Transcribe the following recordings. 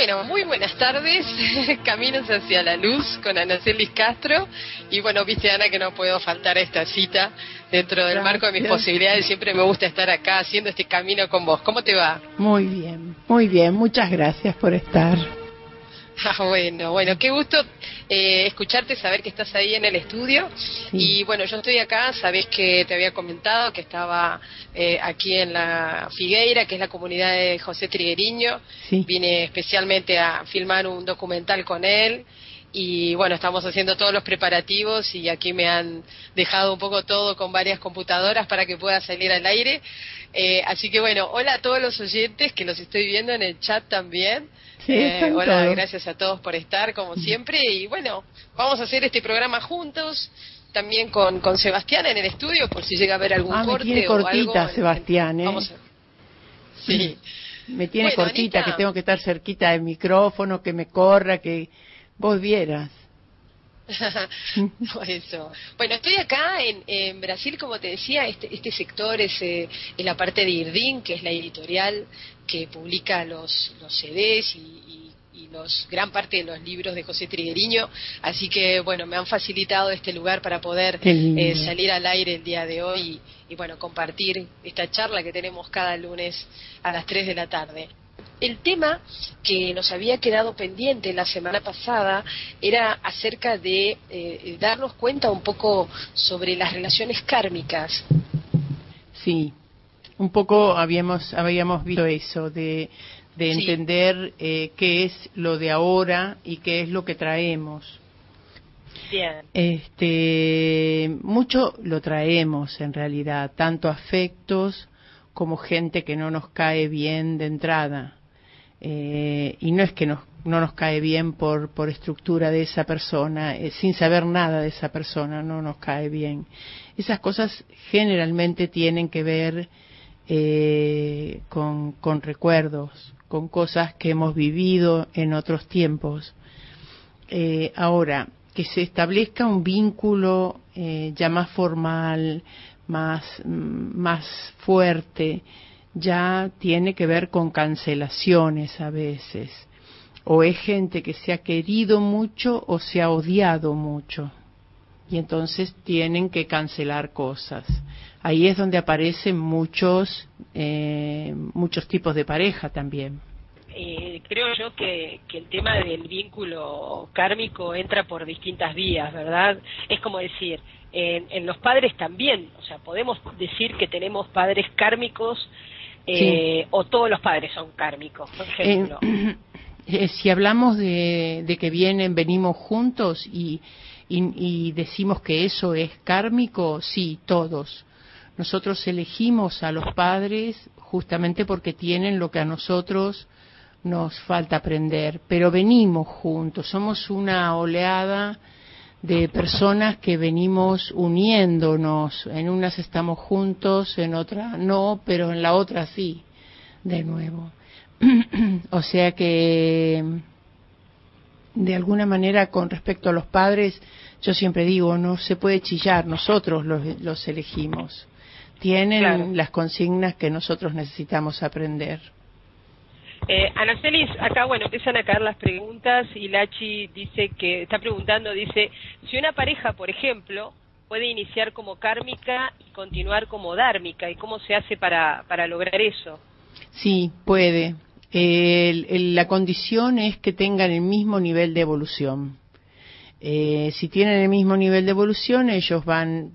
Bueno, muy buenas tardes, Caminos hacia la Luz con Anacelis Castro. Y bueno, viste, Ana, que no puedo faltar a esta cita dentro del marco de mis posibilidades. Siempre me gusta estar acá haciendo este camino con vos. ¿Cómo te va? Muy bien, muchas gracias por estar. Bueno, qué gusto escucharte, saber que estás ahí en el estudio. Sí. Y bueno, yo estoy acá, sabés que te había comentado que estaba aquí en la Figueira, que es la comunidad de José Trigueriño. Sí. Vine especialmente a filmar un documental con él. Y bueno, estamos haciendo todos los preparativos y aquí me han dejado un poco todo con varias computadoras para que pueda salir al aire. Así que bueno, hola a todos los oyentes que los estoy viendo en el chat también. Sí, hola, todos. Gracias a todos por estar como siempre. Y bueno, vamos a hacer este programa juntos, también con Sebastián en el estudio, por si llega a haber algún corte me tiene cortita, o algo. Sebastián, Vamos a... Sí. Me tiene cortita, Anita, que tengo que estar cerquita del micrófono, que me corra, que vos vieras. Eso. Bueno, estoy acá en Brasil, como te decía, este sector es la parte de IRDIN, que es la editorial que publica los CDs y gran parte de los libros de José Trigueriño, así que bueno, me han facilitado este lugar para poder salir al aire el día de hoy y bueno, compartir esta charla que tenemos cada lunes a las 3 de la tarde. El tema que nos había quedado pendiente la semana pasada era acerca de darnos cuenta un poco sobre las relaciones kármicas. Sí, un poco habíamos visto eso, de entender qué es lo de ahora y qué es lo que traemos. Bien. Mucho lo traemos en realidad, tanto afectos como gente que no nos cae bien de entrada. Y no es que no nos cae bien por estructura de esa persona, sin saber nada de esa persona, no nos cae bien. Esas cosas generalmente tienen que ver con recuerdos, con cosas que hemos vivido en otros tiempos. Ahora, que se establezca un vínculo ya más formal, más fuerte, ya tiene que ver con cancelaciones a veces, o es gente que se ha querido mucho o se ha odiado mucho, y entonces tienen que cancelar cosas. Ahí es donde aparecen muchos tipos de pareja también. Creo yo que el tema del vínculo kármico entra por distintas vías, ¿verdad? Es como decir, en los padres también, o sea, podemos decir que tenemos padres kármicos, sí. O todos los padres son kármicos, por ejemplo. Si hablamos de que venimos juntos y decimos que eso es kármico, sí, todos. Nosotros elegimos a los padres justamente porque tienen lo que a nosotros nos falta aprender, pero venimos juntos, somos una oleada de personas que venimos uniéndonos, en unas estamos juntos, en otra no, pero en la otra sí, de nuevo. O sea que, de alguna manera, con respecto a los padres, yo siempre digo, no se puede chillar, nosotros los elegimos. Tienen claro las consignas que nosotros necesitamos aprender. Anacelis, acá bueno, empiezan a caer las preguntas y Lachi dice que está preguntando, dice, si una pareja, por ejemplo, puede iniciar como kármica y continuar como dármica, ¿y cómo se hace para lograr eso? Sí, puede. La condición es que tengan el mismo nivel de evolución. Si tienen el mismo nivel de evolución, ellos van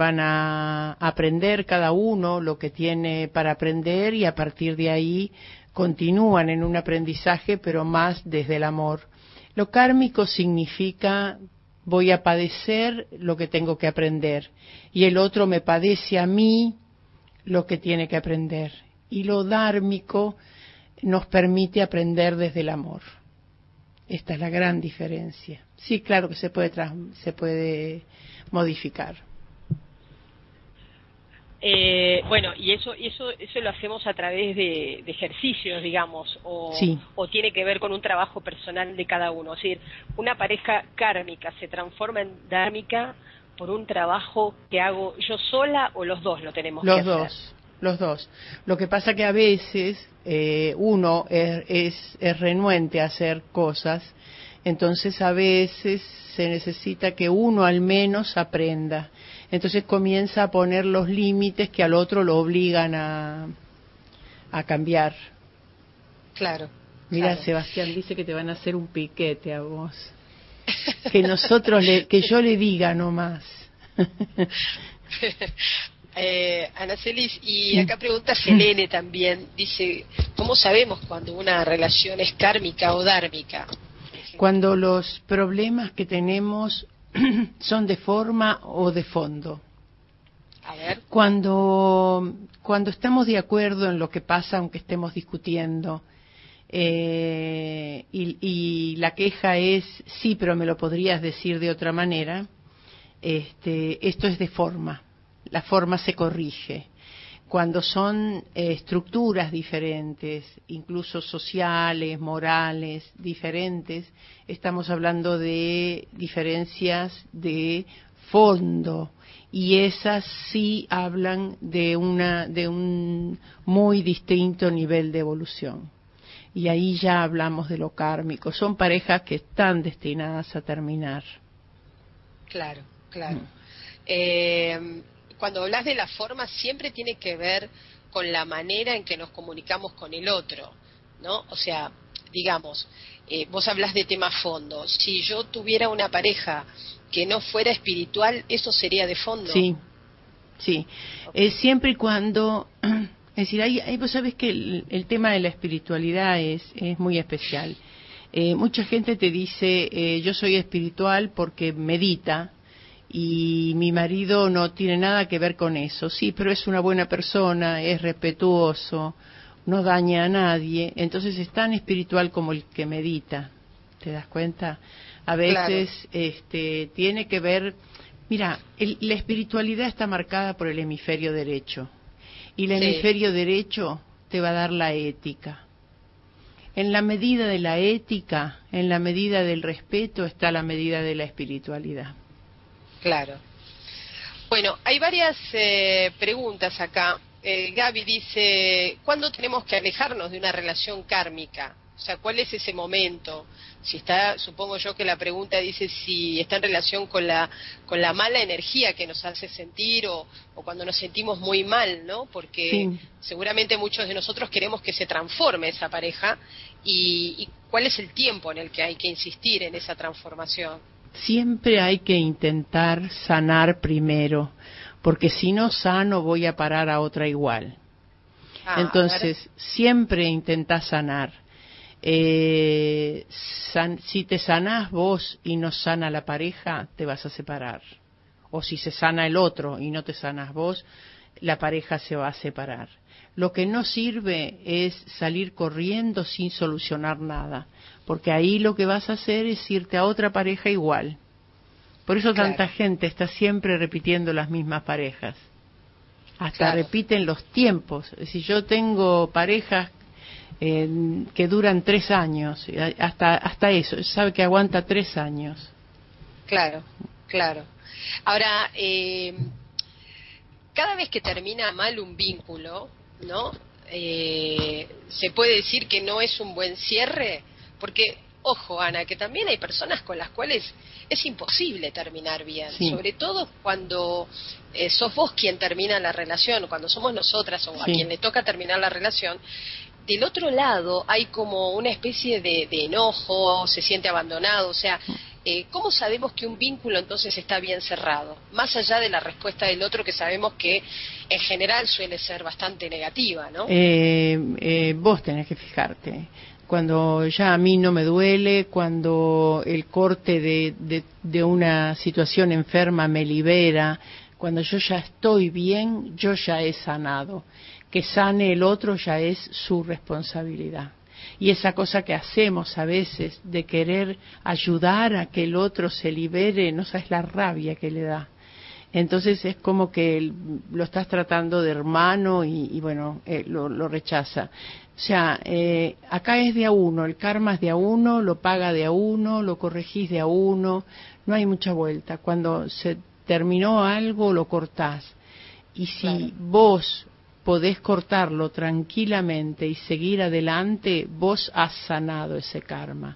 a aprender cada uno lo que tiene para aprender y a partir de ahí continúan en un aprendizaje, pero más desde el amor. Lo kármico significa voy a padecer lo que tengo que aprender y el otro me padece a mí lo que tiene que aprender. Y lo dármico nos permite aprender desde el amor. Esta es la gran diferencia. Sí, claro que se puede modificar. Bueno, y eso lo hacemos a través de ejercicios, digamos, sí. O tiene que ver con un trabajo personal de cada uno. Es decir, una pareja kármica se transforma en dármica por un trabajo que hago yo sola o los dos lo tenemos que hacer. los dos. Lo que pasa que a veces uno es renuente a hacer cosas, entonces a veces se necesita que uno al menos aprenda. Entonces comienza a poner los límites que al otro lo obligan a cambiar. Claro. Mira, claro. Sebastián dice que te van a hacer un piquete a vos. Que yo le diga nomás. Anacelis, y acá pregunta Selene también, dice, ¿cómo sabemos cuando una relación es kármica o dármica? Cuando los problemas que tenemos son de forma o de fondo. A ver. Cuando estamos de acuerdo en lo que pasa, aunque estemos discutiendo, y la queja es, sí, pero me lo podrías decir de otra manera, esto es de forma. La forma se corrige. Cuando son estructuras diferentes, incluso sociales, morales, diferentes, estamos hablando de diferencias de fondo, y esas sí hablan de un muy distinto nivel de evolución. Y ahí ya hablamos de lo kármico. Son parejas que están destinadas a terminar. Claro, claro. Cuando hablas de la forma, siempre tiene que ver con la manera en que nos comunicamos con el otro, ¿no? O sea, digamos, vos hablas de tema fondo. Si yo tuviera una pareja que no fuera espiritual, ¿eso sería de fondo? Sí, sí. Okay. Siempre y cuando... Es decir, vos sabés que el tema de la espiritualidad es muy especial. Mucha gente te dice, yo soy espiritual porque medita, y mi marido no tiene nada que ver con eso. Sí, pero es una buena persona, es respetuoso, no daña a nadie, entonces es tan espiritual como el que medita. ¿Te das cuenta? A veces claro. Tiene que ver... Mira, la espiritualidad está marcada por el hemisferio derecho, y el hemisferio derecho te va a dar la ética. En la medida de la ética, en la medida del respeto, está la medida de la espiritualidad. Claro. Bueno, hay varias preguntas acá. Gaby dice, ¿cuándo tenemos que alejarnos de una relación kármica? O sea, ¿cuál es ese momento? Si está, supongo yo que la pregunta dice si está en relación con la mala energía que nos hace sentir, o cuando nos sentimos muy mal, ¿no? Porque seguramente muchos de nosotros queremos que se transforme esa pareja, y ¿cuál es el tiempo en el que hay que insistir en esa transformación? Siempre hay que intentar sanar primero, porque si no sano voy a parar a otra igual. Entonces, siempre intenta sanar. Si te sanás vos y no sana la pareja, te vas a separar. O si se sana el otro y no te sanas vos, la pareja se va a separar. Lo que no sirve es salir corriendo sin solucionar nada, porque ahí lo que vas a hacer es irte a otra pareja igual. Por eso tanta gente está siempre repitiendo las mismas parejas. Hasta repiten los tiempos. Si yo tengo parejas que duran 3 años, hasta eso, sabe que aguanta 3 años. Claro, claro. Ahora, cada vez que termina mal un vínculo, ¿no? Se puede decir que no es un buen cierre, porque, ojo, Ana, que también hay personas con las cuales es imposible terminar bien, sobre todo cuando sos vos quien termina la relación, cuando somos nosotras o a quien le toca terminar la relación. Del otro lado hay como una especie de enojo, se siente abandonado, o sea, ¿cómo sabemos que un vínculo entonces está bien cerrado? Más allá de la respuesta del otro, que sabemos que en general suele ser bastante negativa, ¿no? Vos tenés que fijarte. Cuando ya a mí no me duele, cuando el corte de una situación enferma me libera, cuando yo ya estoy bien, yo ya he sanado. Que sane el otro ya es su responsabilidad. Y esa cosa que hacemos a veces de querer ayudar a que el otro se libere, no sabes la rabia que le da. Entonces es como que lo estás tratando de hermano y bueno, lo rechaza. O sea, acá es de a uno, el karma es de a uno, lo paga de a uno, lo corregís de a uno, no hay mucha vuelta. Cuando se terminó algo, lo cortás. Y si vos podés cortarlo tranquilamente y seguir adelante, vos has sanado ese karma.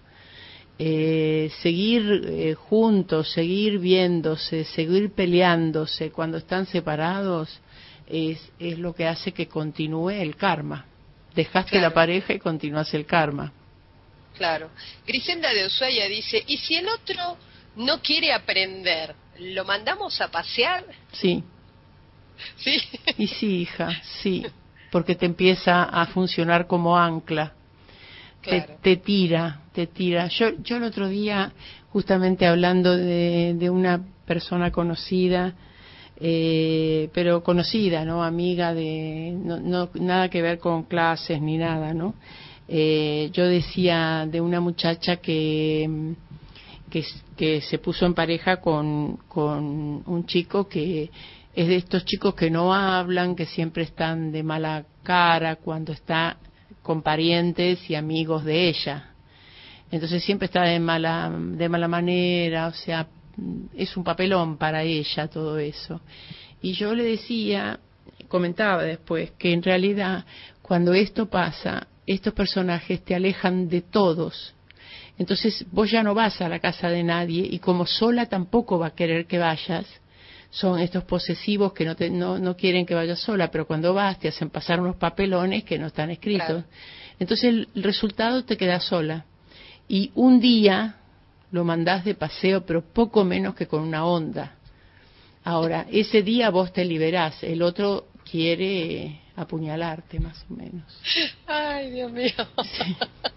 Seguir juntos, seguir viéndose, seguir peleándose cuando están separados es lo que hace que continúe el karma. Dejaste Claro. la pareja y continúas el karma. Claro. Griselda de Ushuaia dice, ¿y si el otro no quiere aprender, lo mandamos a pasear? Sí. Sí. Y sí, hija, sí, porque te empieza a funcionar como ancla. Claro. Te tira. Yo el otro día, justamente hablando de una persona conocida, pero conocida, ¿no? Amiga no nada que ver con clases ni nada, ¿no? Yo decía de una muchacha que se puso en pareja con un chico que es de estos chicos que no hablan, que siempre están de mala cara cuando está con parientes y amigos de ella. Entonces siempre está de mala manera, o sea, es un papelón para ella todo eso. Y yo le decía, comentaba después, que en realidad cuando esto pasa, estos personajes te alejan de todos. Entonces vos ya no vas a la casa de nadie y como sola tampoco va a querer que vayas. Son estos posesivos que no quieren que vayas sola, pero cuando vas te hacen pasar unos papelones que no están escritos. Claro. Entonces el resultado te queda sola. Y un día lo mandás de paseo, pero poco menos que con una onda. Ahora, ese día vos te liberás, el otro quiere apuñalarte más o menos. Ay, Dios mío. Sí.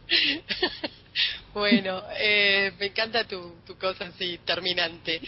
Bueno, me encanta tu cosa así, terminante.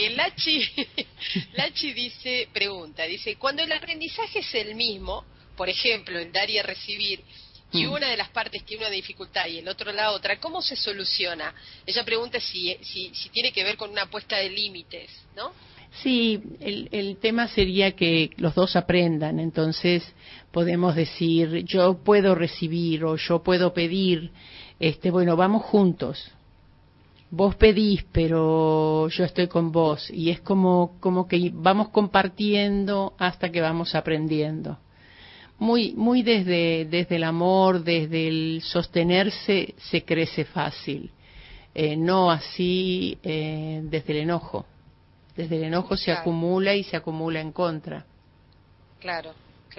Lachi dice, cuando el aprendizaje es el mismo, por ejemplo, el dar y el recibir, y una de las partes tiene una dificultad y el otro la otra, ¿cómo se soluciona? Ella pregunta si tiene que ver con una puesta de límites, ¿no? Sí, el tema sería que los dos aprendan, entonces podemos decir, yo puedo recibir o yo puedo pedir, bueno, vamos juntos. Vos pedís, pero yo estoy con vos y es como que vamos compartiendo hasta que vamos aprendiendo. Muy desde el amor, desde el sostenerse se crece fácil, no así desde el enojo. Desde el enojo se acumula y se acumula en contra. Claro.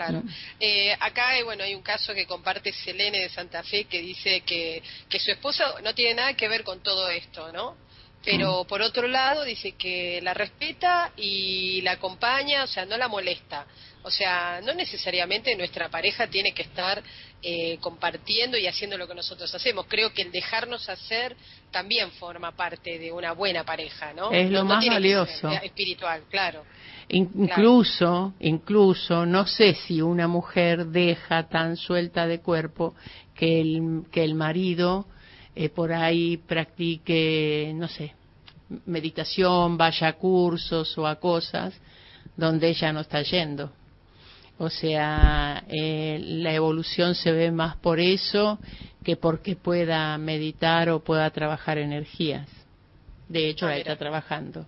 Acá hay un caso que comparte Selene de Santa Fe que dice que su esposa no tiene nada que ver con todo esto, ¿no? Pero por otro lado dice que la respeta y la acompaña, o sea, no la molesta. O sea, no necesariamente nuestra pareja tiene que estar compartiendo y haciendo lo que nosotros hacemos. Creo que el dejarnos hacer también forma parte de una buena pareja, ¿no? Es lo más tiene valioso. que ser espiritual, claro. Incluso, no sé si una mujer deja tan suelta de cuerpo que el marido por ahí practique, no sé, meditación, vaya a cursos o a cosas donde ella no está yendo. O sea, la evolución se ve más por eso que porque pueda meditar o pueda trabajar energías. De hecho, la está trabajando.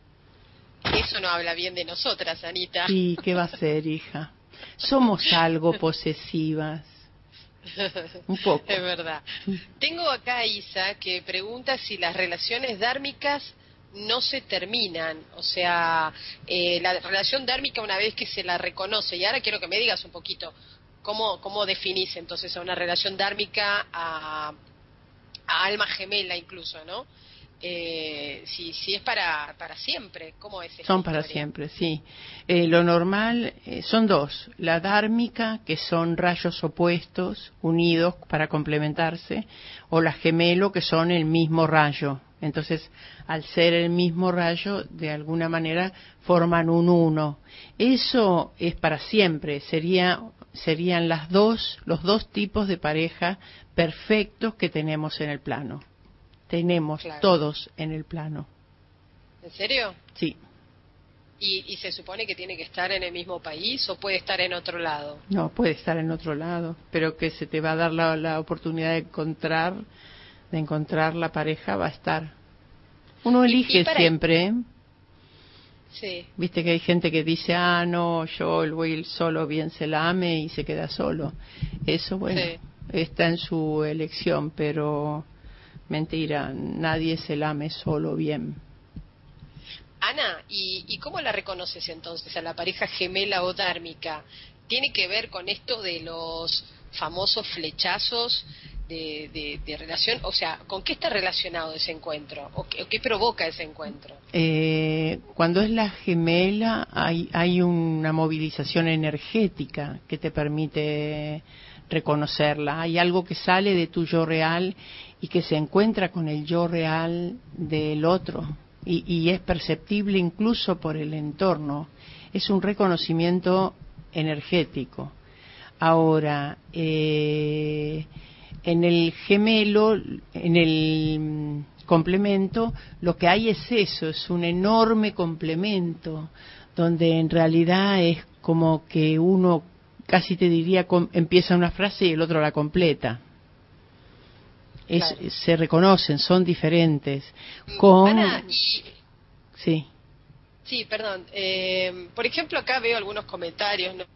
Eso no habla bien de nosotras, Anita. Sí, ¿qué va a ser, hija? Somos algo posesivas. Un poco. Es verdad. Tengo acá a Isa que pregunta si las relaciones dármicas no se terminan. O sea, la relación dármica una vez que se la reconoce. Y ahora quiero que me digas un poquito cómo definís entonces a una relación dármica a alma gemela incluso, ¿no? Si es para siempre, ¿cómo es? Son para siempre, sí. Lo normal son dos, la dármica, que son rayos opuestos unidos para complementarse, o la gemelo, que son el mismo rayo. Entonces, al ser el mismo rayo, de alguna manera forman un uno. Eso es para siempre, serían los dos tipos de pareja perfectos que tenemos en el plano. Tenemos todos en el plano. ¿En serio? Sí. ¿Y se supone que tiene que estar en el mismo país o puede estar en otro lado? No, puede estar en otro lado, pero que se te va a dar la oportunidad de encontrar la pareja, va a estar. Uno elige siempre, ¿eh? Sí. Viste que hay gente que dice, no, yo el voy solo, bien se la ame y se queda solo. Eso, bueno, Sí. está en su elección, pero mentira, nadie se la ame solo bien. Ana, ¿y cómo la reconoces entonces a la pareja gemela o dármica? ¿Tiene que ver con esto de los famosos flechazos de relación? O sea, ¿con qué está relacionado ese encuentro? O qué provoca ese encuentro? Cuando es la gemela hay una movilización energética que te permite reconocerla. Hay algo que sale de tu yo real y que se encuentra con el yo real del otro. Y es perceptible incluso por el entorno. Es un reconocimiento energético. Ahora, en el gemelo, en el complemento, lo que hay es eso, es un enorme complemento, donde en realidad es como que uno, casi te diría, empieza una frase y el otro la completa. Claro. Se reconocen, son diferentes. Con... Ana, Sí. Sí, perdón. Por ejemplo, acá veo algunos comentarios, ¿no?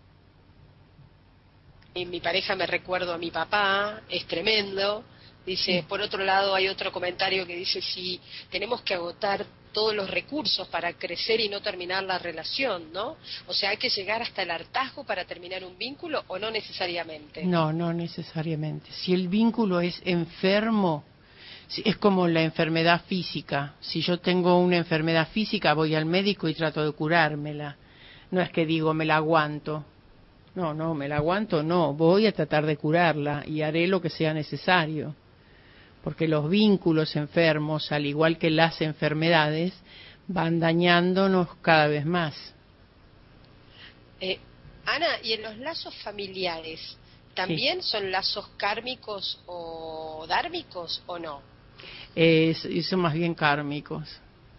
Mi pareja me recuerdo a mi papá, es tremendo. Dice, por otro lado, hay otro comentario que dice, si tenemos que agotar todos los recursos para crecer y no terminar la relación, ¿no? O sea, ¿hay que llegar hasta el hartazgo para terminar un vínculo o no necesariamente? No, no necesariamente. Si el vínculo es enfermo, es como la enfermedad física. Si yo tengo una enfermedad física, voy al médico y trato de curármela. No es que digo, me la aguanto. No, me la aguanto, no. Voy a tratar de curarla y haré lo que sea necesario. Porque los vínculos enfermos, al igual que las enfermedades, van dañándonos cada vez más. Ana, ¿y en los lazos familiares también son lazos kármicos o dármicos o no? Son más bien kármicos.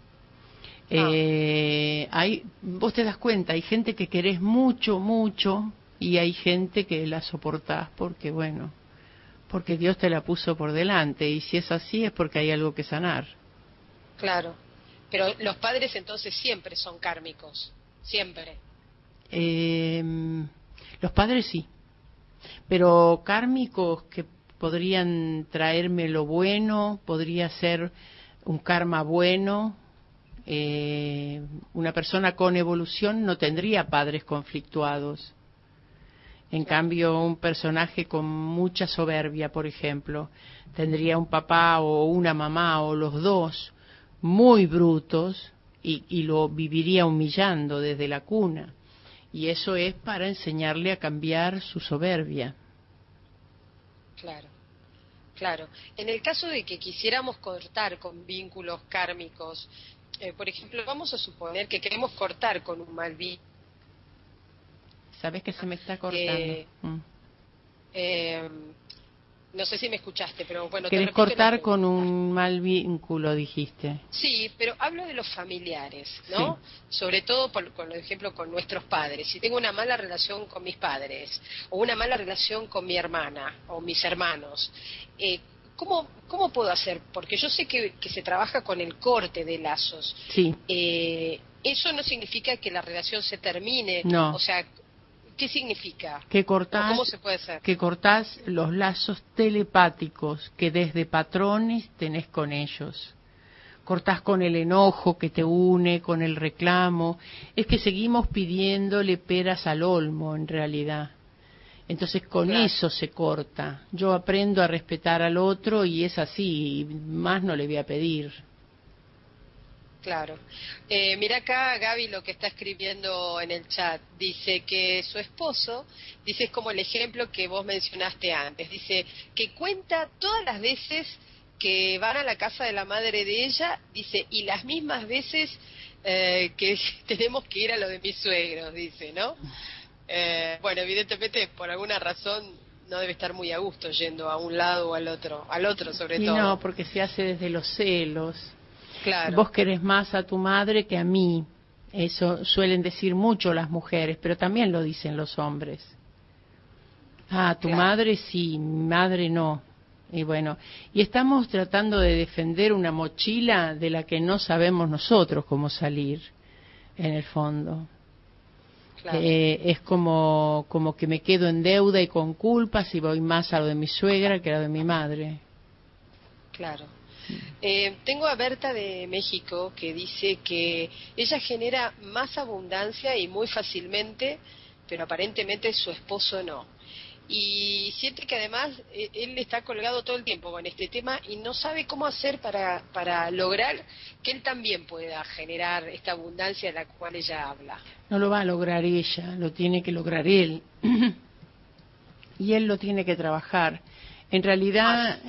Vos te das cuenta, hay gente que querés mucho, mucho, y hay gente que la soportás porque, bueno, porque Dios te la puso por delante, y si es así es porque hay algo que sanar. Claro, pero los padres entonces siempre son kármicos, siempre. Los padres sí, pero kármicos que podrían traerme lo bueno, podría ser un karma bueno. Una persona con evolución no tendría padres conflictuados. En cambio, un personaje con mucha soberbia, por ejemplo, tendría un papá o una mamá o los dos muy brutos y lo viviría humillando desde la cuna. Y eso es para enseñarle a cambiar su soberbia. Claro, claro. En el caso de que quisiéramos cortar con vínculos kármicos, por ejemplo, vamos a suponer que queremos cortar con un mal vínculo. ¿Sabes que se me está cortando? No sé si me escuchaste, pero bueno, ¿Querés cortar con un mal vínculo, dijiste? Sí, pero hablo de los familiares, ¿no? Sí. Sobre todo, por ejemplo, con nuestros padres. Si tengo una mala relación con mis padres, o una mala relación con mi hermana, o mis hermanos, ¿cómo puedo hacer? Porque yo sé que se trabaja con el corte de lazos. Sí. Eso no significa que la relación se termine. No. O sea, ¿qué significa? Que cortás, ¿Cómo se puede hacer? Que cortás los lazos telepáticos que desde patrones tenés con ellos. Cortás con el enojo que te une, con el reclamo. Es que seguimos pidiéndole peras al olmo, en realidad. Entonces con eso se corta. Yo aprendo a respetar al otro y es así, y más no le voy a pedir. Claro. Mira acá Gaby lo que está escribiendo en el chat. Dice que su esposo, dice es como el ejemplo que vos mencionaste antes. Dice que cuenta todas las veces que van a la casa de la madre de ella, dice, y las mismas veces que tenemos que ir a lo de mis suegros, dice, ¿no? Bueno, evidentemente por alguna razón no debe estar muy a gusto yendo a un lado o al otro sobre todo. Y no, porque se hace desde los celos. Claro. Vos querés más a tu madre que a mí. Eso suelen decir mucho las mujeres, pero también lo dicen los hombres. Tu madre sí, mi madre no. Y bueno, y estamos tratando de defender una mochila de la que no sabemos nosotros cómo salir. en el fondo. Claro. Es como que me quedo en deuda y con culpas y voy más a lo de mi suegra que a lo de mi madre. Claro. Tengo a Berta de México que dice que ella genera más abundancia y muy fácilmente, pero aparentemente su esposo no. Y siente que además él está colgado todo el tiempo con este tema y no sabe cómo hacer para lograr que él también pueda generar esta abundancia de la cual ella habla. No lo va a lograr ella, lo tiene que lograr él. Y él lo tiene que trabajar. En realidad,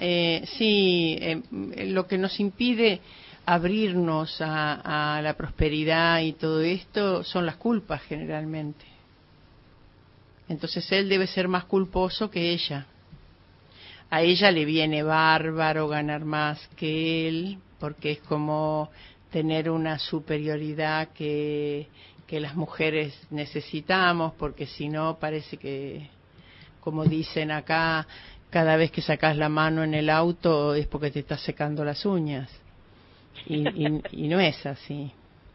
lo que nos impide abrirnos a la prosperidad y todo esto son las culpas generalmente. Entonces él debe ser más culposo que ella. A ella le viene bárbaro ganar más que él, porque es como tener una superioridad que las mujeres necesitamos, porque si no parece que, como dicen acá, cada vez que sacas la mano en el auto es porque te estás secando las uñas. Y no es así.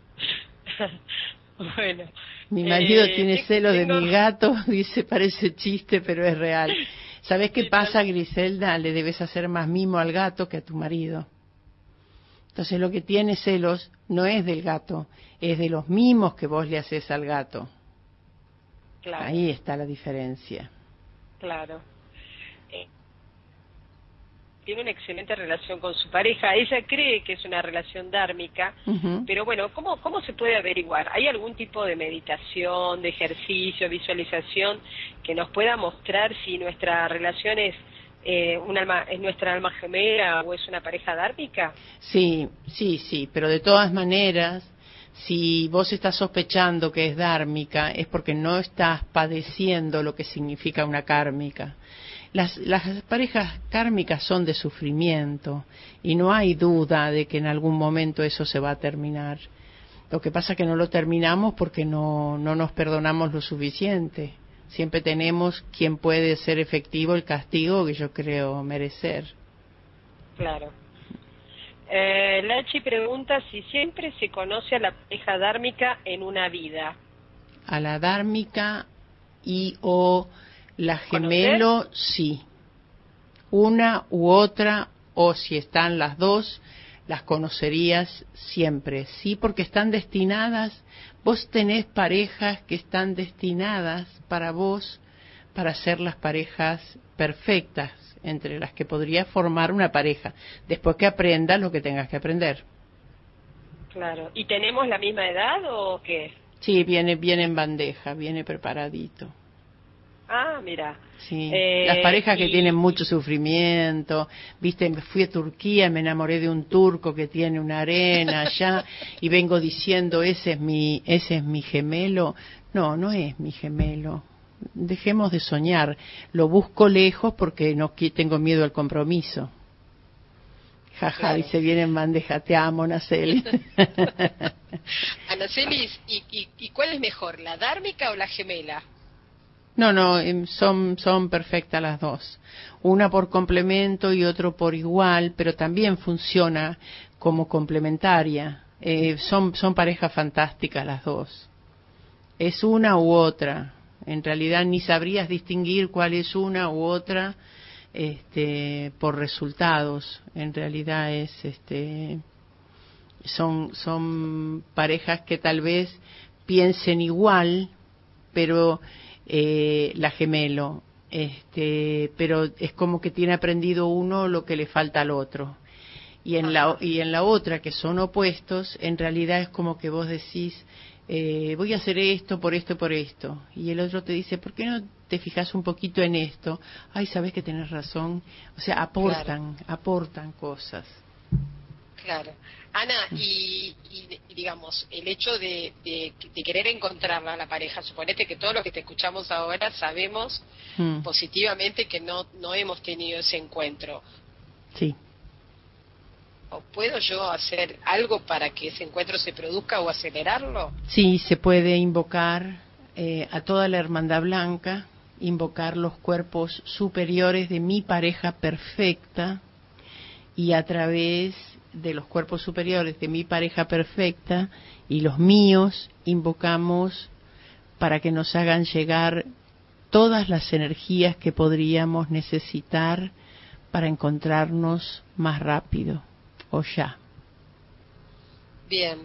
Bueno. Mi marido tiene celos de mi gato, dice, parece chiste, pero es real. ¿Sabés qué pasa, Griselda? Le debes hacer más mimo al gato que a tu marido. Entonces lo que tiene celos no es del gato, es de los mimos que vos le haces al gato. Claro. Ahí está la diferencia. Claro. Tiene una excelente relación con su pareja. Ella cree que es una relación dármica, pero bueno, ¿cómo se puede averiguar? ¿Hay algún tipo de meditación, de ejercicio, visualización que nos pueda mostrar si nuestra relación es nuestra alma gemela o es una pareja dármica? Sí, pero de todas maneras, si vos estás sospechando que es dármica, es porque no estás padeciendo lo que significa una kármica. Las parejas kármicas son de sufrimiento y no hay duda de que en algún momento eso se va a terminar. Lo que pasa es que no lo terminamos porque no nos perdonamos lo suficiente. Siempre tenemos quien puede ser efectivo el castigo que yo creo merecer. Claro. Lachi pregunta si siempre se conoce a la pareja dármica en una vida. A la dármica y o la gemelo, sí. Una u otra, o si están las dos, las conocerías siempre. Sí, porque están destinadas. Vos tenés parejas que están destinadas para vos, para ser las parejas perfectas, entre las que podrías formar una pareja, después que aprendas lo que tengas que aprender. Claro. ¿Y tenemos la misma edad o qué? Sí, viene en bandeja, viene preparadito. Ah, mira. Sí, las parejas que tienen mucho sufrimiento, viste, fui a Turquía, me enamoré de un turco que tiene una arena allá y vengo diciendo ese es mi gemelo. No, no es mi gemelo. Dejemos de soñar. Lo busco lejos porque no tengo miedo al compromiso. Jaja, claro. Dice, viene en bandeja, te amo, Naceli. Anacelis, ¿y cuál es mejor, la dármica o la gemela? No, son perfectas las dos. Una por complemento y otro por igual, pero también funciona como complementaria. Son parejas fantásticas las dos. Es una u otra. En realidad ni sabrías distinguir cuál es una u otra por resultados. En realidad son parejas que tal vez piensen igual, pero la gemelo, pero es como que tiene aprendido uno lo que le falta al otro. Y en la otra, que son opuestos, en realidad es como que vos decís, voy a hacer esto, por esto y por esto. Y el otro te dice, ¿por qué no te fijas un poquito en esto? Ay, sabes que tenés razón. O sea, aportan cosas. Claro. Ana, y digamos, el hecho de querer encontrarla a la pareja, suponete que todos los que te escuchamos ahora sabemos positivamente que no hemos tenido ese encuentro. Sí. ¿Puedo yo hacer algo para que ese encuentro se produzca o acelerarlo? Sí, se puede invocar a toda la hermandad blanca, invocar los cuerpos superiores de mi pareja perfecta y a través de los cuerpos superiores de mi pareja perfecta y los míos, invocamos para que nos hagan llegar todas las energías que podríamos necesitar para encontrarnos más rápido o ya. Bien.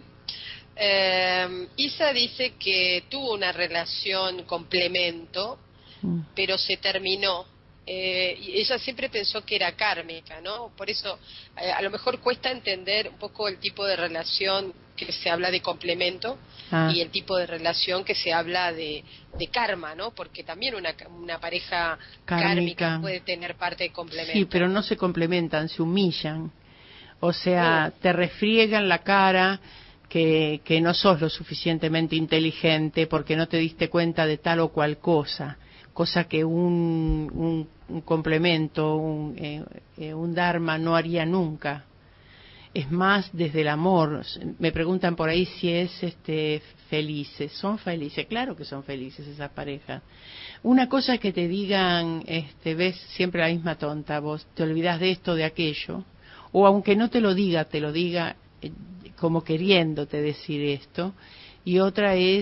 Isa dice que tuvo una relación complemento, pero se terminó. Y ella siempre pensó que era kármica, ¿no? Por eso a lo mejor cuesta entender un poco el tipo de relación que se habla de complemento y el tipo de relación que se habla de karma, ¿no? Porque también una pareja kármica puede tener parte de complemento. Sí, pero no se complementan, se humillan. O sea, te refriegan la cara que no sos lo suficientemente inteligente porque no te diste cuenta de tal o cual cosa que un complemento, un dharma no haría nunca. Es más desde el amor. Me preguntan por ahí si es felices. ¿Son felices? Claro que son felices esas parejas. Una cosa es que te digan, ves siempre la misma tonta, vos te olvidás de esto, de aquello, o aunque no te lo diga como queriéndote decir esto. Y otra es,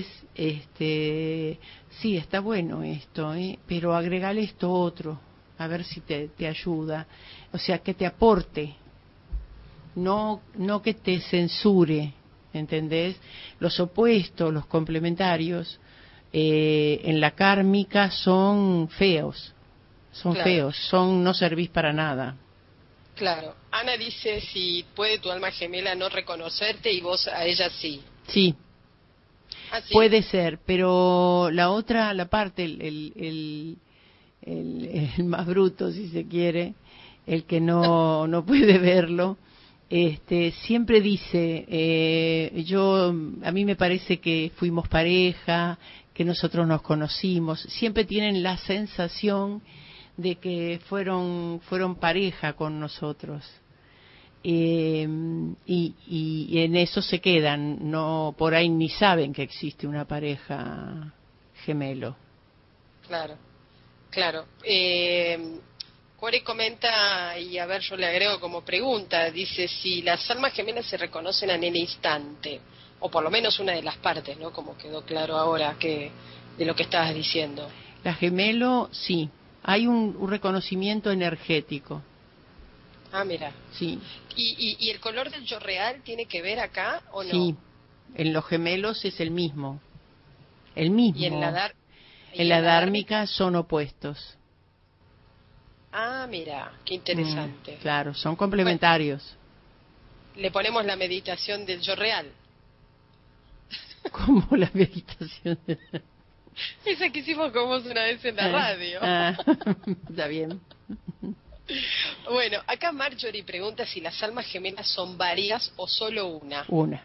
sí, está bueno esto, pero agregale esto otro, a ver si te ayuda. O sea, que te aporte, no que te censure, ¿entendés? Los opuestos, los complementarios, en la kármica son feos, Claro. no servís para nada. Claro. Ana dice si puede tu alma gemela no reconocerte y vos a ella sí. Sí. ¿Ah, sí? Puede ser, pero la parte, el más bruto, si se quiere, el que no puede verlo, siempre dice, a mí me parece que fuimos pareja, que nosotros nos conocimos, siempre tienen la sensación de que fueron pareja con nosotros. Y en eso se quedan, no por ahí ni saben que existe una pareja gemelo. Claro. Core comenta, y a ver, yo le agrego como pregunta, dice si las almas gemelas se reconocen en el instante, o por lo menos una de las partes, ¿no? Como quedó claro ahora de lo que estabas diciendo. La gemelo, sí, hay un reconocimiento energético. Ah, mira. Sí. ¿Y el color del yo real tiene que ver acá o no? Sí, en los gemelos es el mismo. El mismo. ¿Y en la dármica son opuestos. Ah, mira, qué interesante. Claro, son complementarios. Bueno, le ponemos la meditación del yo real. ¿Cómo la meditación? Esa que hicimos con vos una vez en la radio. Está bien. Bueno, acá Marjorie pregunta si las almas gemelas son varias o solo una. Una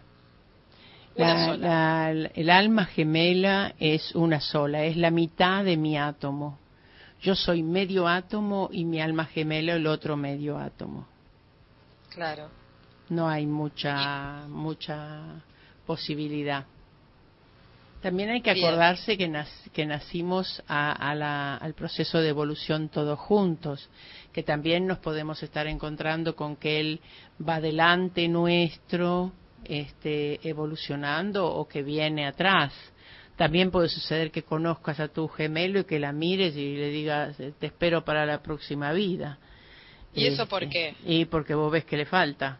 sola. El alma gemela es una sola, es la mitad de mi átomo. Yo soy medio átomo y mi alma gemela el otro medio átomo. Claro. No hay mucha posibilidad. También hay que acordarse que nacimos al proceso de evolución todos juntos, que también nos podemos estar encontrando con que él va delante nuestro, evolucionando, o que viene atrás. También puede suceder que conozcas a tu gemelo y que la mires y le digas, te espero para la próxima vida. ¿Y eso por qué? Y porque vos ves que le falta.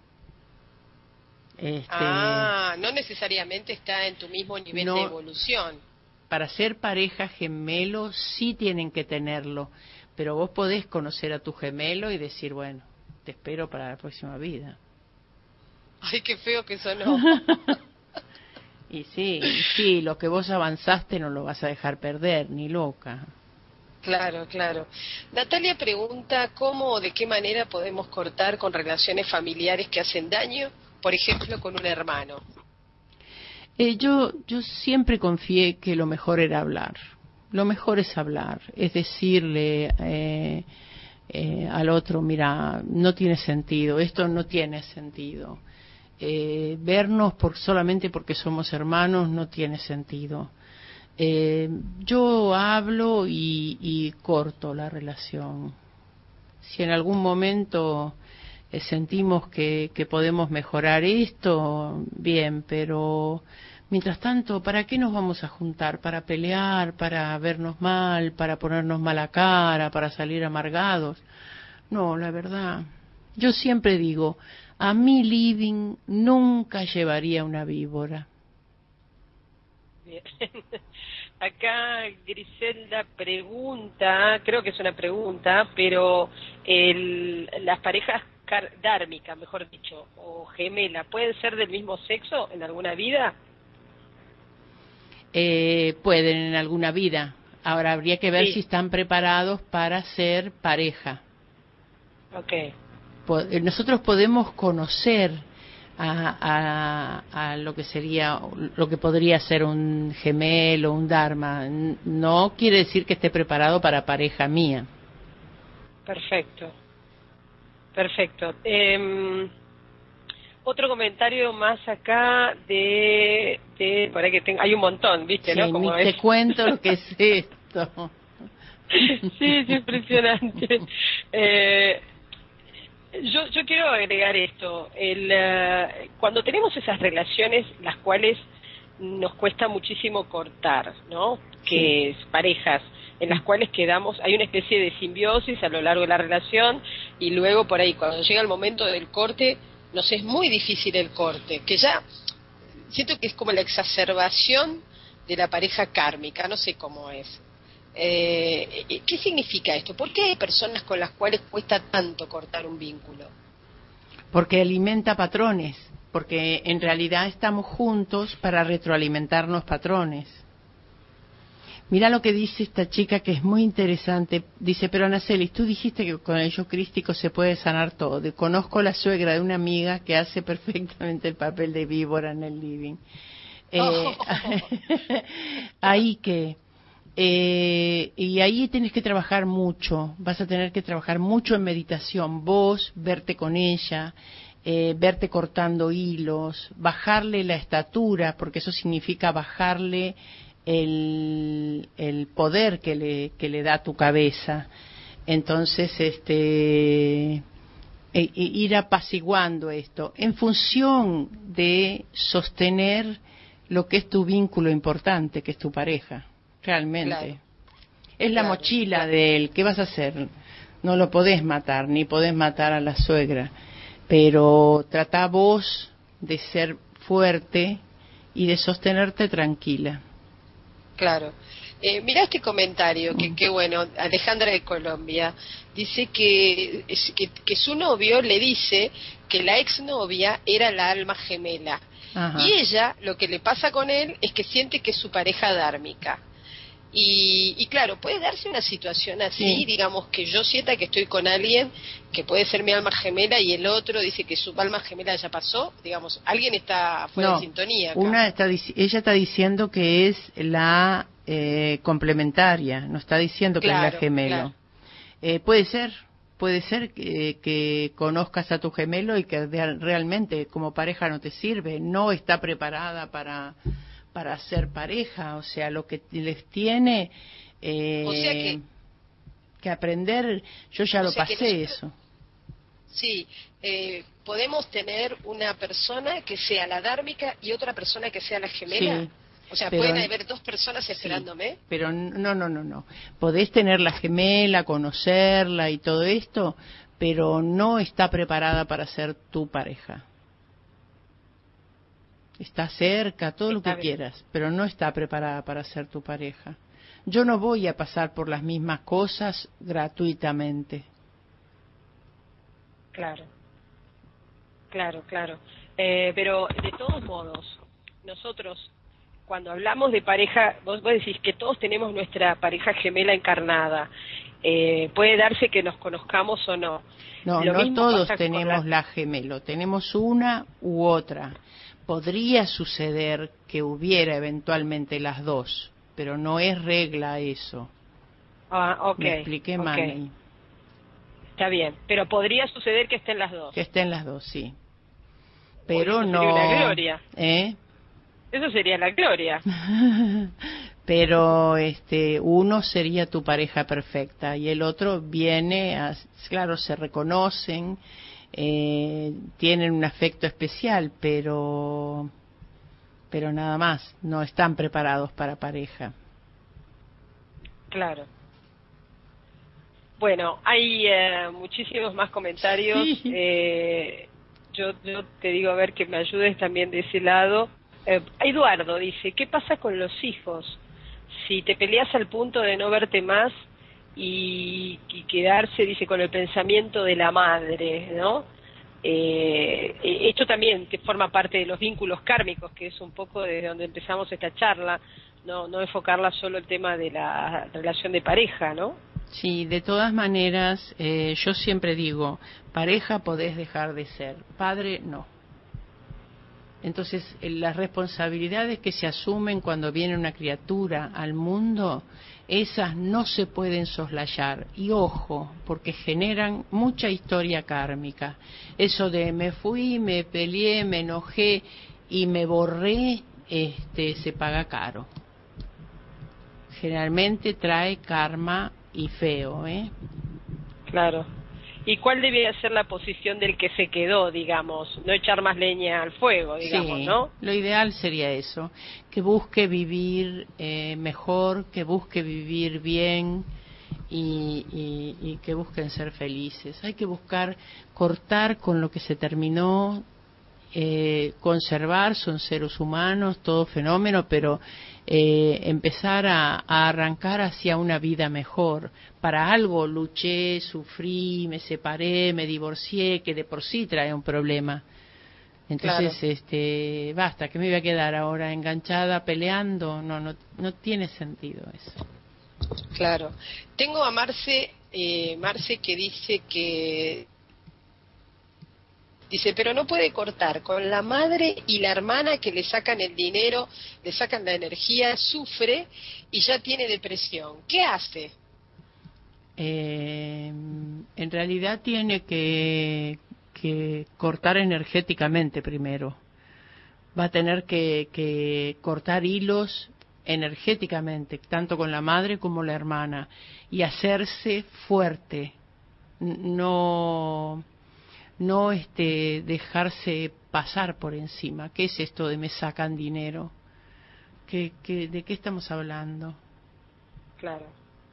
No necesariamente está en tu mismo nivel de evolución. Para ser pareja gemelo sí tienen que tenerlo, pero vos podés conocer a tu gemelo y decir, bueno, te espero para la próxima vida. Ay, qué feo que sonó. Y sí, lo que vos avanzaste no lo vas a dejar perder, ni loca. Claro. Natalia pregunta cómo o de qué manera podemos cortar con relaciones familiares que hacen daño, por ejemplo, con un hermano. Yo siempre confié que lo mejor era hablar. Lo mejor es hablar, es decirle al otro, mira, no tiene sentido, esto no tiene sentido. Vernos solamente porque somos hermanos no tiene sentido. Yo hablo y corto la relación. Si en algún momento sentimos que podemos mejorar esto, bien, pero mientras tanto, ¿para qué nos vamos a juntar? ¿Para pelear? ¿Para vernos mal? ¿Para ponernos mala cara? ¿Para salir amargados? No, la verdad, yo siempre digo, a mi living nunca llevaría una víbora. Bien. Acá Griselda pregunta, creo que es una pregunta, pero las parejas dármicas, mejor dicho, o gemela, ¿pueden ser del mismo sexo en alguna vida? Pueden en alguna vida. Ahora habría que ver Sí. si están preparados para ser pareja. Okay. Nosotros podemos conocer a lo que sería, lo que podría ser un gemelo, un dharma. No quiere decir que esté preparado para pareja mía. Perfecto. Perfecto. Otro comentario más acá por ahí que hay un montón, ¿viste? Sí, ¿no? Como ni te cuento lo que es esto. Sí, es impresionante. Yo quiero agregar esto. Cuando tenemos esas relaciones, las cuales nos cuesta muchísimo cortar, ¿no? Que es parejas en las cuales quedamos, hay una especie de simbiosis a lo largo de la relación y luego por ahí, cuando llega el momento del corte, nos es muy difícil el corte, que ya siento que es como la exacerbación de la pareja kármica, no sé cómo es. ¿Qué significa esto? ¿Por qué hay personas con las cuales cuesta tanto cortar un vínculo? Porque alimenta patrones, porque en realidad estamos juntos para retroalimentarnos patrones. Mira lo que dice esta chica que es muy interesante. Dice, pero Anacelis, tú dijiste que con el yo crístico se puede sanar todo. Conozco la suegra de una amiga que hace perfectamente el papel de víbora en el living. Ahí que... y ahí tienes que trabajar mucho, vas a tener que trabajar mucho en meditación, vos, verte con ella, verte cortando hilos, bajarle la estatura, porque eso significa bajarle el poder que le da tu cabeza. Entonces, ir apaciguando esto en función de sostener lo que es tu vínculo importante, que es tu pareja. Realmente. Claro. Es la mochila de él. ¿Qué vas a hacer? No lo podés matar, ni podés matar a la suegra. Pero trata vos de ser fuerte y de sostenerte tranquila. Claro. Mira este comentario, que bueno, Alejandra de Colombia, dice que su novio le dice que la exnovia era la alma gemela. Ajá. Y ella, lo que le pasa con él es que siente que es su pareja dármica. Y claro, puede darse una situación así, sí. Digamos que yo sienta que estoy con alguien que puede ser mi alma gemela y el otro dice que su alma gemela ya pasó, digamos, alguien está fuera de sintonía acá. Ella está diciendo que es la complementaria, no está diciendo que es la gemelo. Claro. Puede ser que conozcas a tu gemelo y que realmente como pareja no te sirve, no está preparada para ser pareja, o sea, lo que les tiene o sea que aprender, yo ya lo pasé eso. Sí, podemos tener una persona que sea la dármica y otra persona que sea la gemela. Sí, o sea, pueden haber dos personas esperándome. Sí, pero no. Podés tener la gemela, conocerla y todo esto, pero no está preparada para ser tu pareja. Está cerca, todo lo que quieras, pero no está preparada para ser tu pareja. Yo no voy a pasar por las mismas cosas gratuitamente. Claro. Pero de todos modos, nosotros, cuando hablamos de pareja, vos decís que todos tenemos nuestra pareja gemela encarnada. Puede darse que nos conozcamos o no. No todos tenemos la gemelo, tenemos una u otra. Podría suceder que hubiera eventualmente las dos, pero no es regla eso. Me expliqué mal. Está bien, pero podría suceder que estén las dos. Que estén las dos, sí. Pero eso no. Sería la gloria. Eso sería la gloria. Pero uno sería tu pareja perfecta y el otro viene, claro, se reconocen tienen un afecto especial, pero nada más, no están preparados para pareja. Claro. Bueno, hay muchísimos más comentarios. Sí. Yo te digo, a ver, que me ayudes también de ese lado. Eduardo dice, ¿qué pasa con los hijos? Si te peleas al punto de no verte más y quedarse, dice, con el pensamiento de la madre, ¿no? Esto también que forma parte de los vínculos kármicos, que es un poco desde donde empezamos esta charla, no enfocarla solo el tema de la relación de pareja, ¿no? Sí, de todas maneras, yo siempre digo, pareja podés dejar de ser, padre no. Entonces, las responsabilidades que se asumen cuando viene una criatura al mundo, esas no se pueden soslayar. Y ojo, porque generan mucha historia kármica. Eso de me fui, me peleé, me enojé y me borré, se paga caro. Generalmente trae karma y feo, ¿eh? Claro. ¿Y cuál debía ser la posición del que se quedó, digamos? No echar más leña al fuego, digamos, Sí, ¿no? lo ideal sería eso, que busque vivir mejor, que busque vivir bien y que busquen ser felices. Hay que buscar cortar con lo que se terminó, conservar, son seres humanos, todo fenómeno, pero empezar a arrancar hacia una vida mejor. Para algo luché, sufrí, me separé, me divorcié, que de por sí trae un problema. Entonces, Claro. Basta, que me voy a quedar ahora enganchada peleando, no tiene sentido eso. Claro. Tengo a Marce que dice, pero no puede cortar con la madre y la hermana que le sacan el dinero, le sacan la energía, sufre y ya tiene depresión. ¿Qué hace? En realidad tiene que cortar energéticamente primero. Va a tener que cortar hilos energéticamente, tanto con la madre como la hermana, y hacerse fuerte. No dejarse pasar por encima. ¿Qué es esto de me sacan dinero? ¿De qué estamos hablando? Claro.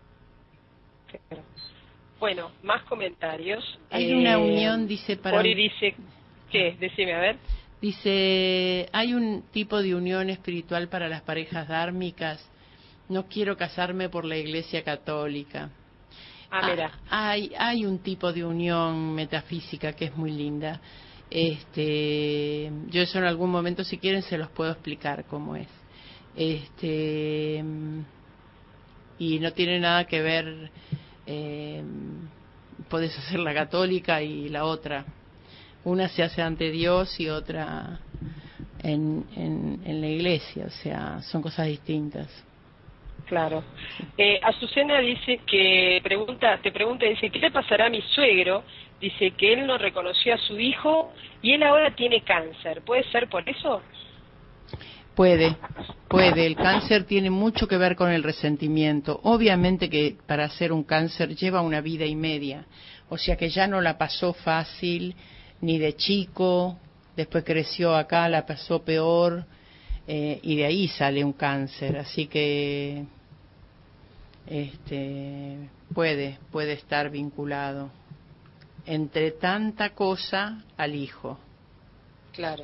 Bueno, más comentarios. Hay una unión, dice, para... Ori dice, ¿qué? Decime, a ver. Dice, hay un tipo de unión espiritual para las parejas dármicas. No quiero casarme por la Iglesia Católica. Mira. Hay un tipo de unión metafísica que es muy linda. Yo eso en algún momento, si quieren, se los puedo explicar cómo es. Y no tiene nada que ver, podés hacer la católica y la otra. Una se hace ante Dios y otra en la iglesia, o sea, son cosas distintas. Claro. Azucena dice que te pregunta, dice, ¿qué le pasará a mi suegro? Dice que él no reconoció a su hijo y él ahora tiene cáncer. ¿Puede ser por eso? Puede. El cáncer tiene mucho que ver con el resentimiento. Obviamente que para hacer un cáncer lleva una vida y media. O sea que ya no la pasó fácil, ni de chico, después creció acá, la pasó peor, y de ahí sale un cáncer. Así que puede estar vinculado entre tanta cosa al hijo. Claro.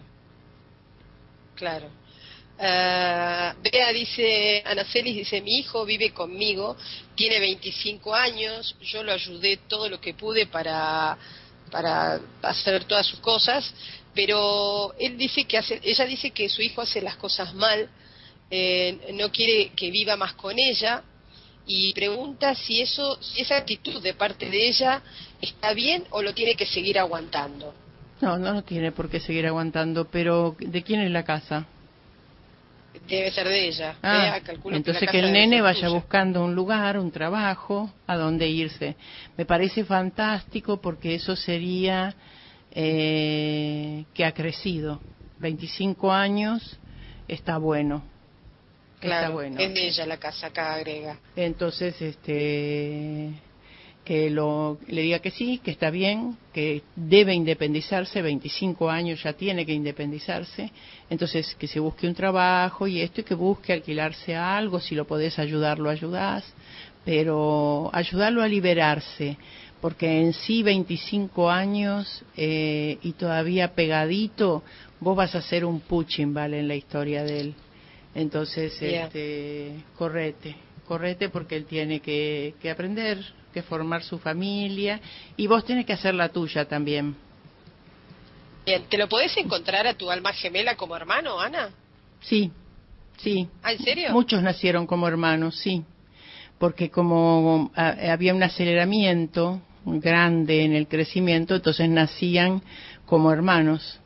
Bea dice, Anacelis dice, mi hijo vive conmigo, tiene 25 años, yo lo ayudé todo lo que pude para hacer todas sus cosas, pero ella dice que su hijo hace las cosas mal, no quiere que viva más con ella, y pregunta si esa actitud de parte de ella está bien o lo tiene que seguir aguantando. No tiene por qué seguir aguantando, pero ¿de quién es la casa? Debe ser de ella. Entonces que el nene vaya buscando un lugar, un trabajo, a donde irse. Me parece fantástico porque eso sería que ha crecido. 25 años, está bueno. Claro, está bueno. Es de ella la casa, acá agrega. Entonces, que le diga que sí, que está bien, que debe independizarse, 25 años ya tiene que independizarse, entonces que se busque un trabajo y esto, y que busque alquilarse algo, si lo podés ayudar, lo ayudás, pero ayudarlo a liberarse, porque en sí 25 años y todavía pegadito, vos vas a ser un Puchin, ¿vale? En la historia de él. Entonces, correte porque él tiene que aprender, que formar su familia, y vos tenés que hacer la tuya también. Bien, ¿te lo podés encontrar a tu alma gemela como hermano, Ana? Sí, sí. ¿Ah, en serio? Muchos nacieron como hermanos, sí, porque como había un aceleramiento grande en el crecimiento, entonces nacían como hermanos.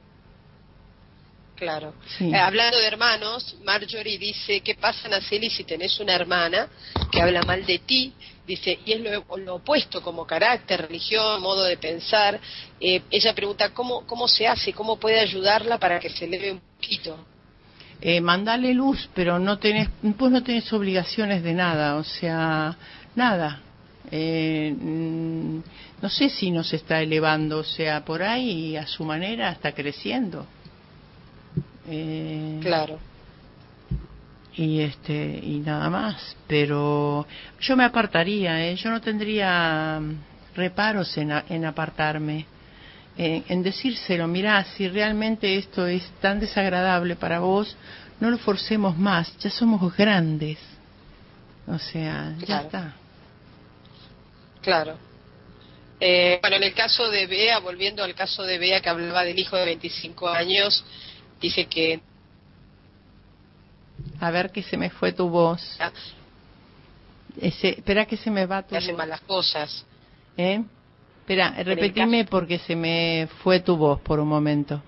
Claro. Sí. Hablando de hermanos, Marjorie dice, ¿qué pasa, Naceli, si tenés una hermana que habla mal de ti? Dice, y es lo opuesto como carácter, religión, modo de pensar. Ella pregunta, ¿cómo se hace? ¿Cómo puede ayudarla para que se eleve un poquito? Mandale luz, pero no tenés obligaciones de nada, o sea, nada. No sé si nos está elevando, o sea, por ahí a su manera está creciendo. Claro. Y nada más, pero yo me apartaría, yo no tendría reparos en apartarme, en decírselo, mirá, si realmente esto es tan desagradable para vos, no lo forcemos más, ya somos grandes, o sea, ya Claro. está. Claro. Bueno, en el caso de Bea, volviendo al caso de Bea que hablaba del hijo de 25 años, dice que... A ver, que se me fue tu voz. Espera que se me va tu voz. Hacen mal las cosas. Espera, repetime porque se me fue tu voz por un momento.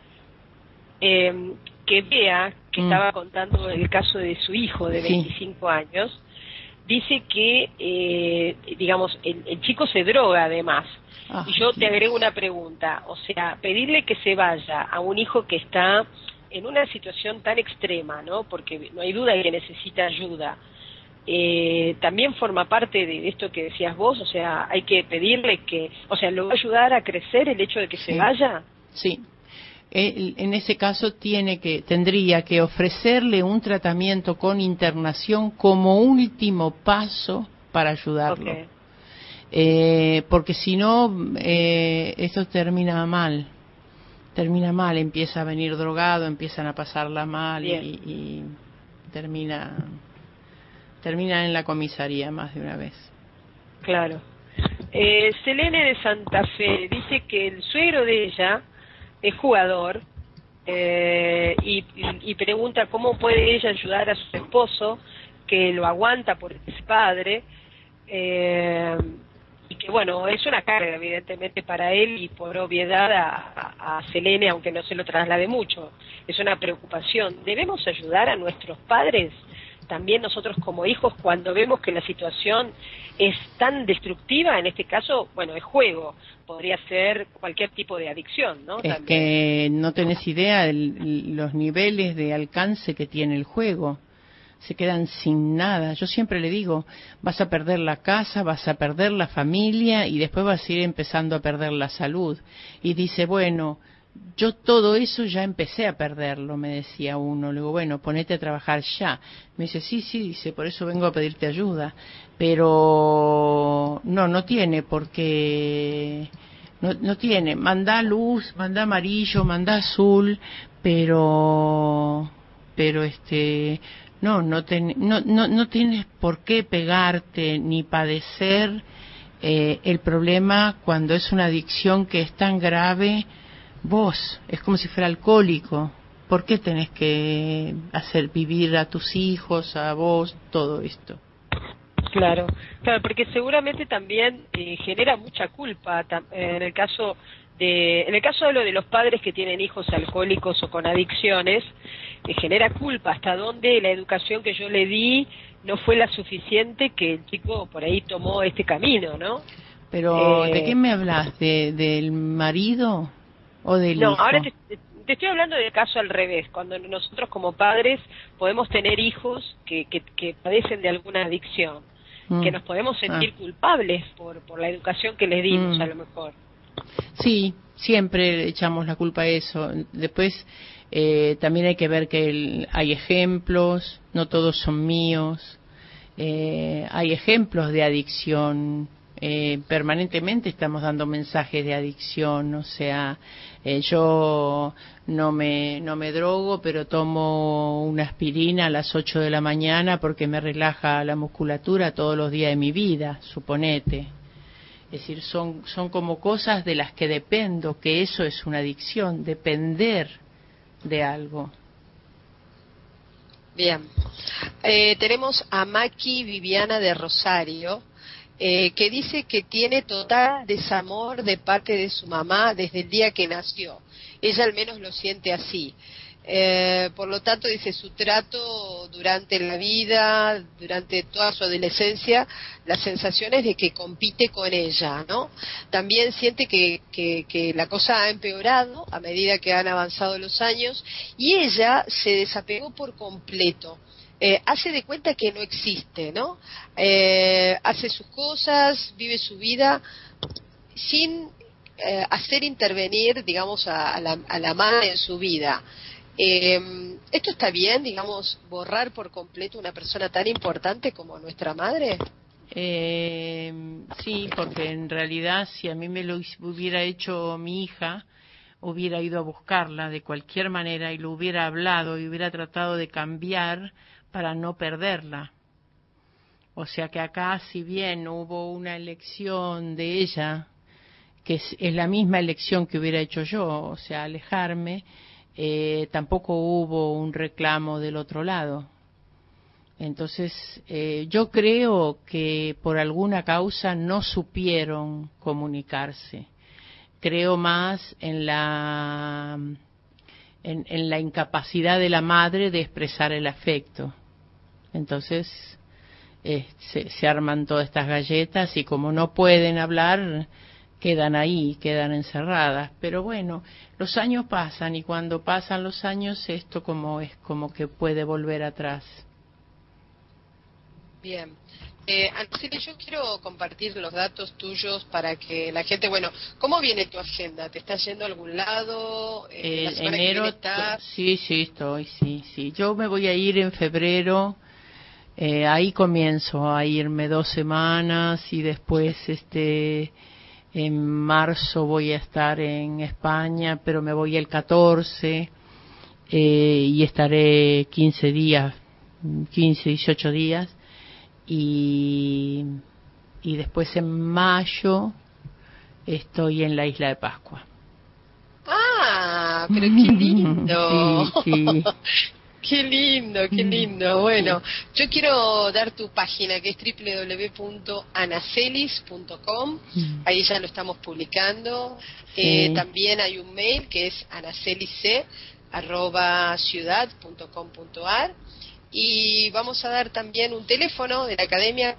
Que Bea, que estaba contando el caso de su hijo de 25 años, dice que, digamos, el chico se droga además. Y yo te agrego una pregunta, o sea, pedirle que se vaya a un hijo que está en una situación tan extrema, ¿no? Porque no hay duda de que necesita ayuda. También forma parte de esto que decías vos, o sea, hay que pedirle que, o sea, ¿lo va a ayudar a crecer el hecho de que se vaya? Sí. En ese caso tendría que ofrecerle un tratamiento con internación como último paso para ayudarlo. Porque si no, esto termina mal, empieza a venir drogado, empiezan a pasarla mal y termina en la comisaría más de una vez. Claro. Selene de Santa Fe dice que el suegro de ella es jugador y pregunta cómo puede ella ayudar a su esposo, que lo aguanta por es padre, y que bueno, es una carga evidentemente para él y por obviedad a Selene, aunque no se lo traslade mucho, es una preocupación. ¿Debemos ayudar a nuestros padres? También nosotros como hijos, cuando vemos que la situación es tan destructiva, en este caso, bueno, es juego, podría ser cualquier tipo de adicción, ¿no? Es que no tenés idea de los niveles de alcance que tiene el juego. Se quedan sin nada. Yo siempre le digo, vas a perder la casa, vas a perder la familia y después vas a ir empezando a perder la salud. Y dice, bueno, yo todo eso ya empecé a perderlo, me decía uno. Le digo, bueno, ponete a trabajar ya. Me dice, sí, dice, por eso vengo a pedirte ayuda. Pero no tiene, porque no tiene. Manda luz, manda amarillo, manda azul, pero no tienes por qué pegarte ni padecer el problema cuando es una adicción que es tan grave. Vos, es como si fuera alcohólico. ¿Por qué tenés que hacer vivir a tus hijos, a vos, todo esto? Claro, porque seguramente también genera mucha culpa en el caso de lo de los padres que tienen hijos alcohólicos o con adicciones, genera culpa hasta donde la educación que yo le di no fue la suficiente, que el chico por ahí tomó este camino, ¿no? Pero ¿de qué me hablas? ¿Del marido o del hijo? No, ahora te estoy hablando del caso al revés, cuando nosotros como padres podemos tener hijos que padecen de alguna adicción. que nos podemos sentir culpables por la educación que les dimos, a lo mejor. Sí, siempre echamos la culpa a eso. Después también hay que ver que hay ejemplos, no todos son míos. Hay ejemplos de adicción. Permanentemente estamos dando mensajes de adicción, o sea, yo no me drogo, pero tomo una aspirina a las 8 de la mañana porque me relaja la musculatura todos los días de mi vida, suponete. Es decir, son como cosas de las que dependo, que eso es una adicción, depender de algo. Bien. Tenemos a Maki Viviana de Rosario, que dice que tiene total desamor de parte de su mamá desde el día que nació. Ella al menos lo siente así. Por lo tanto, dice, su trato durante la vida, durante toda su adolescencia, la sensación es de que compite con ella, ¿no? También siente que la cosa ha empeorado a medida que han avanzado los años y ella se desapegó por completo. Hace de cuenta que no existe, ¿no? Hace sus cosas, vive su vida sin hacer intervenir, digamos, a la madre en su vida. ¿Esto está bien, digamos, borrar por completo una persona tan importante como nuestra madre? Sí, porque en realidad si a mí me lo hubiera hecho mi hija, hubiera ido a buscarla de cualquier manera y lo hubiera hablado y hubiera tratado de cambiar para no perderla. O sea que acá, si bien hubo una elección de ella, que es la misma elección que hubiera hecho yo, o sea, alejarme, tampoco hubo un reclamo del otro lado. Entonces, yo creo que por alguna causa no supieron comunicarse. Creo más en la incapacidad de la madre de expresar el afecto. Entonces, se arman todas estas galletas y como no pueden hablar, quedan ahí, quedan encerradas. Pero bueno, los años pasan y cuando pasan los años esto es como que puede volver atrás. Bien. Anaceli, yo quiero compartir los datos tuyos para que la gente, bueno, ¿cómo viene tu agenda? ¿Te estás yendo a algún lado? ¿La semana que viene estás? Sí, estoy, sí. Yo me voy a ir en febrero, ahí comienzo a irme 2 semanas y después en marzo voy a estar en España, pero me voy el 14 y estaré 15 días, 15, 18 días. Y después en mayo estoy en la isla de Pascua. ¡Ah! ¡Pero qué lindo! Sí. ¡Qué lindo, qué lindo! Bueno, yo quiero dar tu página, que es www.anacelis.com. Ahí ya lo estamos publicando. También hay un mail que es anacelic@ciudad.com.ar. Y vamos a dar también un teléfono de la Academia,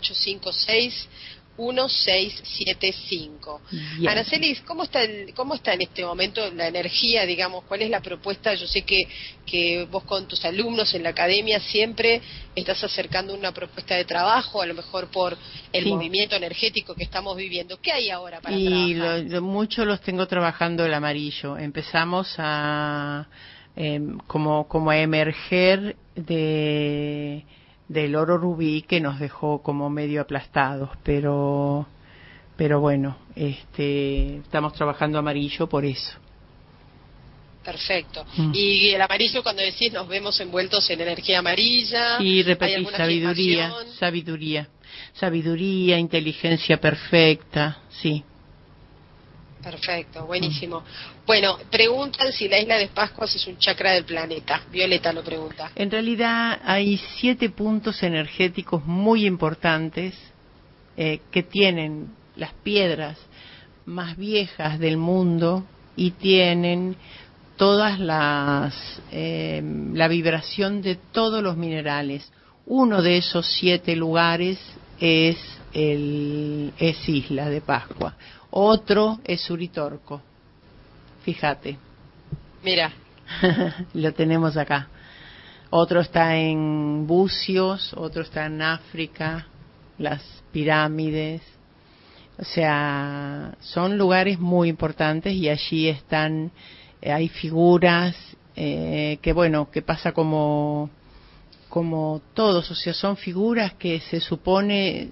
4856-1675. Anacelis, ¿cómo está en este momento la energía, digamos? ¿Cuál es la propuesta? Yo sé que vos con tus alumnos en la Academia siempre estás acercando una propuesta de trabajo, a lo mejor por el movimiento energético que estamos viviendo. ¿Qué hay ahora para trabajar? Muchos los tengo trabajando el amarillo. Empezamos a como a emerger del oro rubí que nos dejó como medio aplastados, pero bueno, estamos trabajando amarillo por eso. Perfecto. Y el amarillo, cuando decís nos vemos envueltos en energía amarilla, sí, repetí, sabiduría, inteligencia perfecta, sí. Perfecto, buenísimo. Bueno, preguntan si la isla de Pascua es un chakra del planeta. Violeta lo pregunta. En realidad hay 7 puntos energéticos muy importantes que tienen las piedras más viejas del mundo y tienen todas la vibración de todos los minerales. Uno de esos 7 lugares es Isla de Pascua. Otro es Uritorco. Fíjate. Mira. Lo tenemos acá. Otro está en Bucios, otro está en África. las pirámides. O sea, son lugares muy importantes y allí están, hay figuras que bueno, que pasa como todos, o sea, son figuras que se supone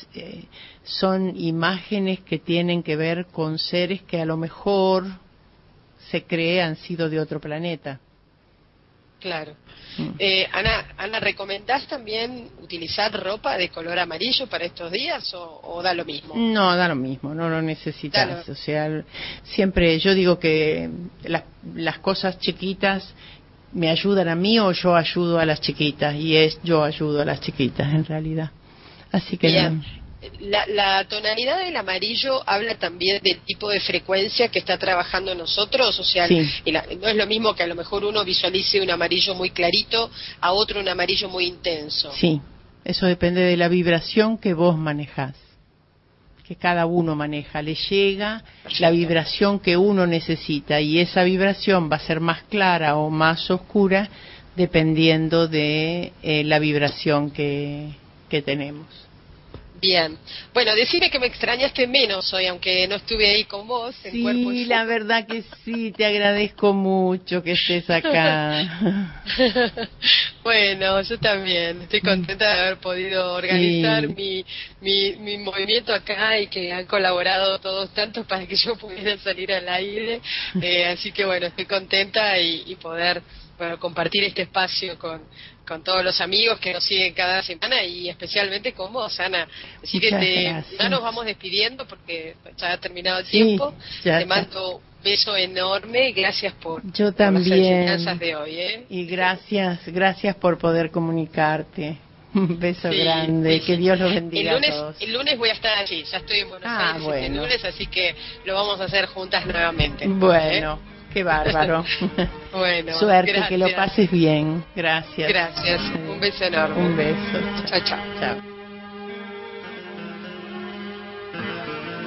son imágenes que tienen que ver con seres que a lo mejor se cree han sido de otro planeta. Claro. Ana, ¿recomendás también utilizar ropa de color amarillo para estos días o da lo mismo? No, da lo mismo, no lo necesitas. O sea, siempre yo digo que las cosas chiquitas me ayudan a mí o yo ayudo a las chiquitas, y yo ayudo a las chiquitas en realidad. Así que bien. La tonalidad del amarillo habla también del tipo de frecuencia que está trabajando nosotros, o sea, sí. No es lo mismo que a lo mejor uno visualice un amarillo muy clarito a otro un amarillo muy intenso. Sí, eso depende de la vibración que vos manejás, que cada uno maneja, le llega la vibración que uno necesita, y esa vibración va a ser más clara o más oscura dependiendo de la vibración que tenemos. Bien. Bueno, decime que me extrañaste menos hoy, aunque no estuve ahí con vos. En cuerpo y Sí, la verdad que sí, te agradezco mucho que estés acá. Bueno, yo también. Estoy contenta de haber podido organizar mi movimiento acá y que han colaborado todos tantos para que yo pudiera salir al aire. Así que bueno, estoy contenta y poder compartir este espacio con todos los amigos que nos siguen cada semana y especialmente con vos, Ana. Así que ya nos vamos despidiendo porque ya ha terminado el tiempo. Te mando un beso enorme, gracias por las enseñanzas de hoy. Y gracias por poder comunicarte. Un beso grande, que Dios los bendiga a todos. El lunes voy a estar allí, ya estoy en Buenos Aires el lunes, así que lo vamos a hacer juntas nuevamente. Bueno. Qué bárbaro. Bueno, suerte, gracias. Que lo pases bien. Gracias. Gracias. Un beso enorme. Un beso. Chao, chao. Chao.